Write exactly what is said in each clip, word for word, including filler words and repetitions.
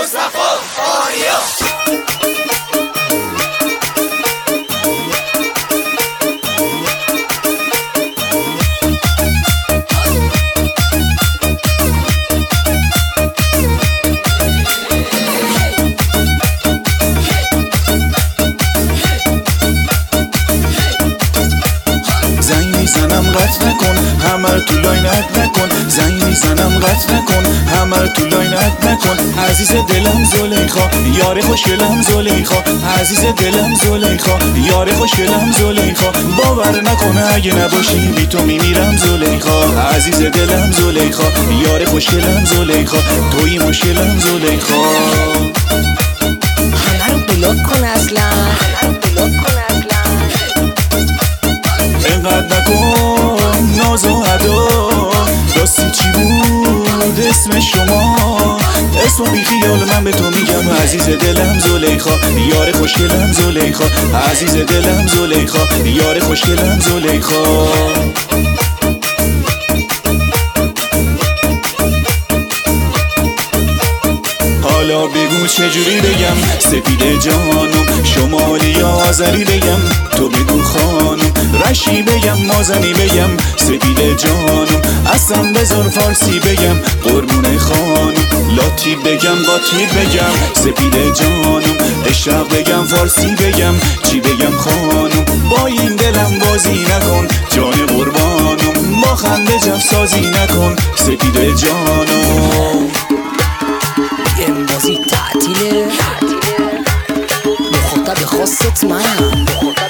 مصطفی آریا. میزنم قطع نکن همه رو تو لاینت نکن، زنگ میزنم قطع نکن همه رو تو لاینت نکن. عزیز دلم زلیخا یار خوشگلم زلیخا، عزیز دلم زلیخا یار خوشگلم زلیخا. باور نکنه اگه نباشی بی تو میمیرم زلیخا، عزیز دلم زلیخا یار خوشگلم زلیخا، توی مشکلم زلیخا. همه رو بلاک کن اصلا، همه رو بلاک کن اصلا. اینقدر نکن ناز و ادا، راستی چی بود اسم شما؟ اسم بی خیال من به تو میگم عزیز دلم زلیخا یار خوشگلم زلیخا، عزیز دلم زلیخا یار خوشگلم زلیخا. حالا بگو چجوری بگم سپید جانم، شمالی یا آذری بگم تو بگو خانم، رشی بگم مازنی بگم سپید جانم، اصلا بذار فارسی بگم قربون خانم، لاتی بگم قاطی بگم سپید جانم، اشرق بگم فارسی بگم چی بگم خانم. با این دلم بازی نکن جان قربانم، با خنده جف سازی نکن سپید جانم. این بازی تعطیله، مخاطب خاصت منم.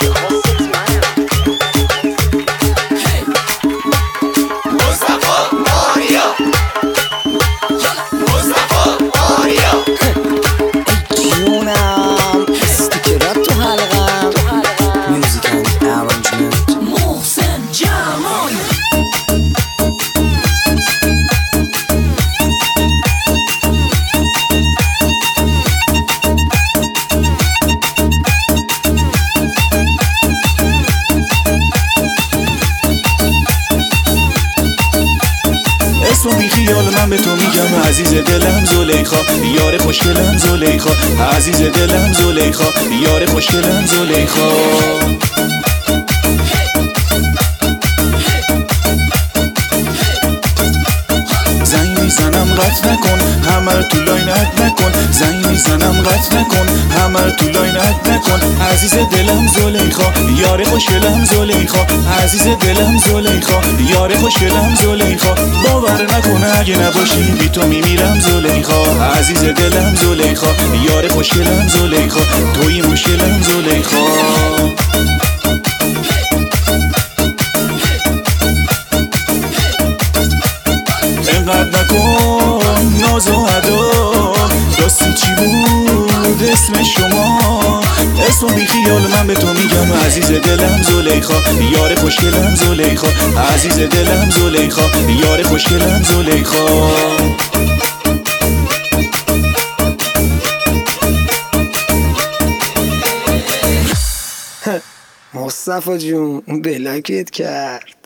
اسم بی خیال من به تو میگم عزیز دلم زلیخا یار خوشگلم زلیخا، عزیز دلم زلیخا یار خوشگلم زلیخا. زنگ میزنم قطع نکن همه رو تو لاینت نکن، زنگ میزنم قطع نکن همه رو تو لاینت نکن. عزیز دلم زلیخا یار خوشگلم زلیخا، عزیز دلم زلیخا یار خوشگلم زلیخا. باور نکنه اگه نباشی بی تو میمیرم زلیخا، عزیز دلم زلیخا یار خوشگلم زلیخا، توی مشکلم زلیخا. اینقدر نکن ناز و ادا، راستی چی بود اسم شما؟ اسم بی خیال من به تو میگم عزیز دلم زلیخا یار خوشگلم زلیخا، عزیز دلم زلیخا یار خوشگلم زلیخا. مصطفی جون بلاکت کرد.